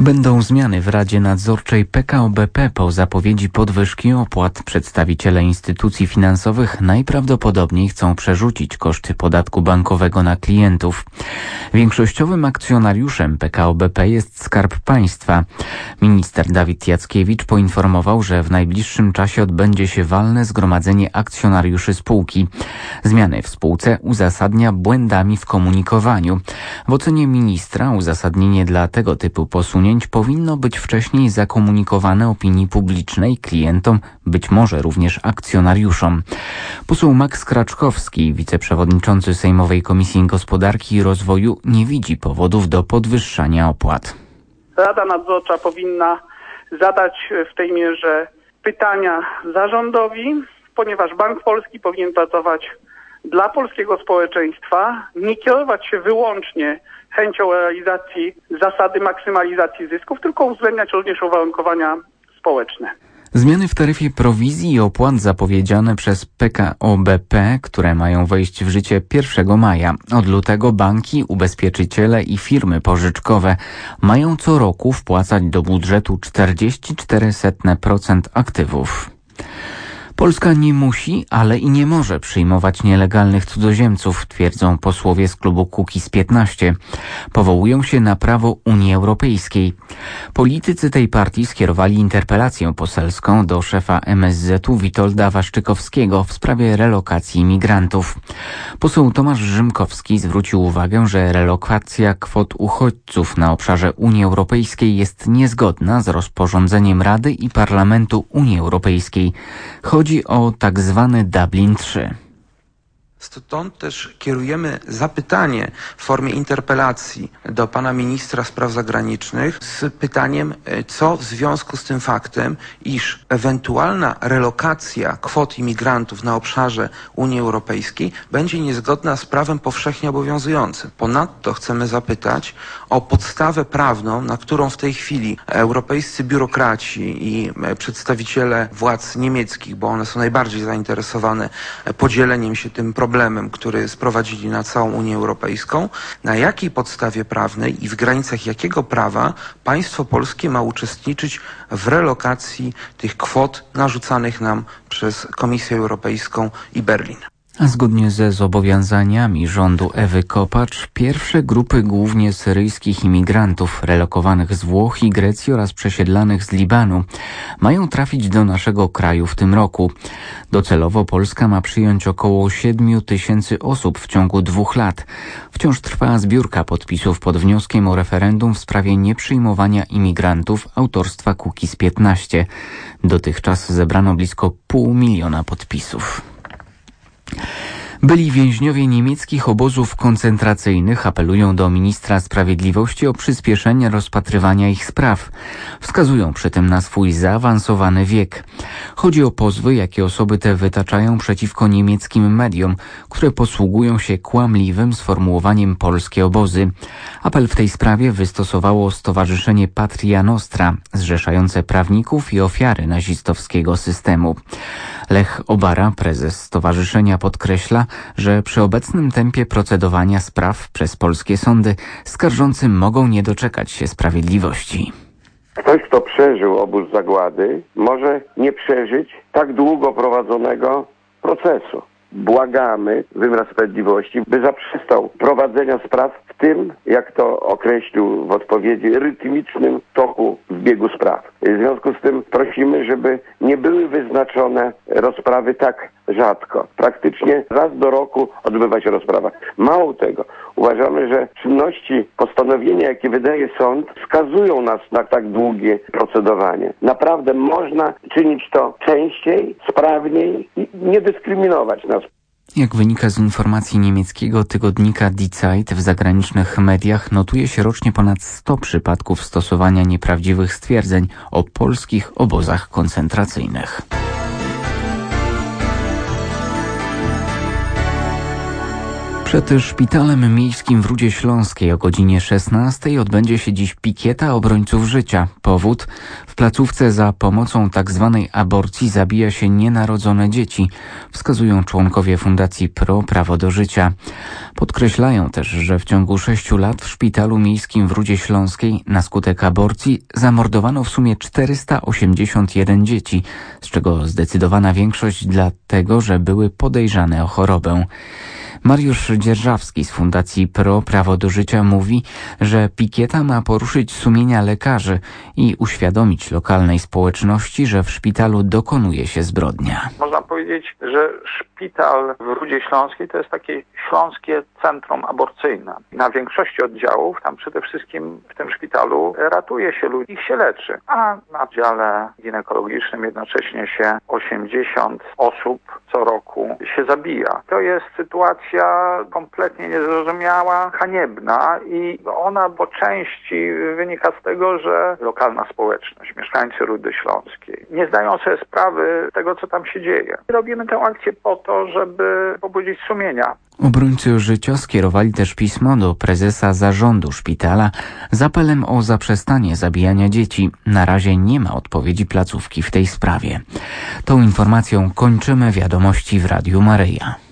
Będą zmiany w Radzie Nadzorczej PKO BP. Po zapowiedzi podwyżki opłat przedstawiciele instytucji finansowych najprawdopodobniej chcą przerzucić koszty podatku bankowego na klientów. Większościowym akcjonariuszem PKO BP jest Skarb Państwa. Minister Dawid Jackiewicz poinformował, że w najbliższym czasie odbędzie się walne zgromadzenie akcjonariuszy spółki. Zmiany w spółce uzasadnia błędami w komunikowaniu. W ocenie ministra uzasadnienie dla tego typu posunięć powinno być wcześniej zakomunikowane opinii publicznej, klientom, być może również akcjonariuszom. Poseł Max Kraczkowski, wiceprzewodniczący Sejmowej Komisji Gospodarki i Rozwoju, nie widzi powodów do podwyższania opłat. Rada Nadzorcza powinna zadać w tej mierze pytania zarządowi, ponieważ Bank Polski powinien pracować dla polskiego społeczeństwa, nie kierować się wyłącznie chęcią realizacji zasady maksymalizacji zysków, tylko uwzględniać również uwarunkowania społeczne. Zmiany w taryfie prowizji i opłat zapowiedziane przez PKO BP, które mają wejść w życie 1 maja. Od lutego banki, ubezpieczyciele i firmy pożyczkowe mają co roku wpłacać do budżetu 44% aktywów. Polska nie musi, ale i nie może przyjmować nielegalnych cudzoziemców, twierdzą posłowie z klubu Kukiz15. Powołują się na prawo Unii Europejskiej. Politycy tej partii skierowali interpelację poselską do szefa MSZ-u Witolda Waszczykowskiego w sprawie relokacji imigrantów. Poseł Tomasz Rzymkowski zwrócił uwagę, że relokacja kwot uchodźców na obszarze Unii Europejskiej jest niezgodna z rozporządzeniem Rady i Parlamentu Unii Europejskiej. Chodzi o tak zwany Dublin III. Stąd też kierujemy zapytanie w formie interpelacji do pana ministra spraw zagranicznych z pytaniem, co w związku z tym faktem, iż ewentualna relokacja kwot imigrantów na obszarze Unii Europejskiej będzie niezgodna z prawem powszechnie obowiązującym. Ponadto chcemy zapytać o podstawę prawną, na którą w tej chwili europejscy biurokraci i przedstawiciele władz niemieckich, bo one są najbardziej zainteresowane podzieleniem się tym problemem, który sprowadzili na całą Unię Europejską, na jakiej podstawie prawnej i w granicach jakiego prawa państwo polskie ma uczestniczyć w relokacji tych kwot narzucanych nam przez Komisję Europejską i Berlin. A zgodnie ze zobowiązaniami rządu Ewy Kopacz, pierwsze grupy głównie syryjskich imigrantów relokowanych z Włoch i Grecji oraz przesiedlanych z Libanu mają trafić do naszego kraju w tym roku. Docelowo Polska ma przyjąć około 7 000 osób w ciągu 2 lat. Wciąż trwa zbiórka podpisów pod wnioskiem o referendum w sprawie nieprzyjmowania imigrantów autorstwa Kukiz15. Dotychczas zebrano blisko 500 000 podpisów. Byli więźniowie niemieckich obozów koncentracyjnych apelują do ministra sprawiedliwości o przyspieszenie rozpatrywania ich spraw. Wskazują przy tym na swój zaawansowany wiek. Chodzi o pozwy, jakie osoby te wytaczają przeciwko niemieckim mediom, które posługują się kłamliwym sformułowaniem polskie obozy. Apel w tej sprawie wystosowało Stowarzyszenie Patria Nostra, zrzeszające prawników i ofiary nazistowskiego systemu. Lech Obara, prezes stowarzyszenia, podkreśla, że przy obecnym tempie procedowania spraw przez polskie sądy skarżący mogą nie doczekać się sprawiedliwości. Ktoś, kto przeżył obóz zagłady, może nie przeżyć tak długo prowadzonego procesu. Błagamy wymiar sprawiedliwości, by zaprzestał prowadzenia spraw w tym, jak to określił w odpowiedzi, rytmicznym toku w biegu spraw. W związku z tym prosimy, żeby nie były wyznaczone rozprawy tak rzadko. Praktycznie raz do roku odbywa się rozprawa. Mało tego, uważamy, że czynności, postanowienia, jakie wydaje sąd, wskazują nas na tak długie procedowanie. Naprawdę można czynić to częściej, sprawniej i nie dyskryminować nas. Jak wynika z informacji niemieckiego tygodnika Die Zeit, w zagranicznych mediach notuje się rocznie ponad 100 przypadków stosowania nieprawdziwych stwierdzeń o polskich obozach koncentracyjnych. Przed szpitalem miejskim w Rudzie Śląskiej o godzinie 16 odbędzie się dziś pikieta obrońców życia. Powód? W placówce za pomocą tzw. aborcji zabija się nienarodzone dzieci, wskazują członkowie Fundacji Pro Prawo do Życia. Podkreślają też, że w ciągu 6 lat w szpitalu miejskim w Rudzie Śląskiej na skutek aborcji zamordowano w sumie 481 dzieci, z czego zdecydowana większość dlatego, że były podejrzane o chorobę. Mariusz Dzierżawski z Fundacji Pro Prawo do Życia mówi, że pikieta ma poruszyć sumienia lekarzy i uświadomić lokalnej społeczności, że w szpitalu dokonuje się zbrodnia. Można powiedzieć, że szpital w Rudzie Śląskiej to jest takie śląskie centrum aborcyjne. Na większości oddziałów, tam przede wszystkim w tym szpitalu ratuje się ludzi, ich się leczy. A na oddziale ginekologicznym jednocześnie się 80 osób co roku się zabija. To jest sytuacja kompletnie niezrozumiała, haniebna i ona po części wynika z tego, że lokalna społeczność, mieszkańcy Rudy Śląskiej nie zdają sobie sprawy z tego, co tam się dzieje. Robimy tę akcję po to, żeby pobudzić sumienia. Obrońcy życia skierowali też pismo do prezesa zarządu szpitala z apelem o zaprzestanie zabijania dzieci. Na razie nie ma odpowiedzi placówki w tej sprawie. Tą informacją kończymy wiadomości w Radiu Maryja.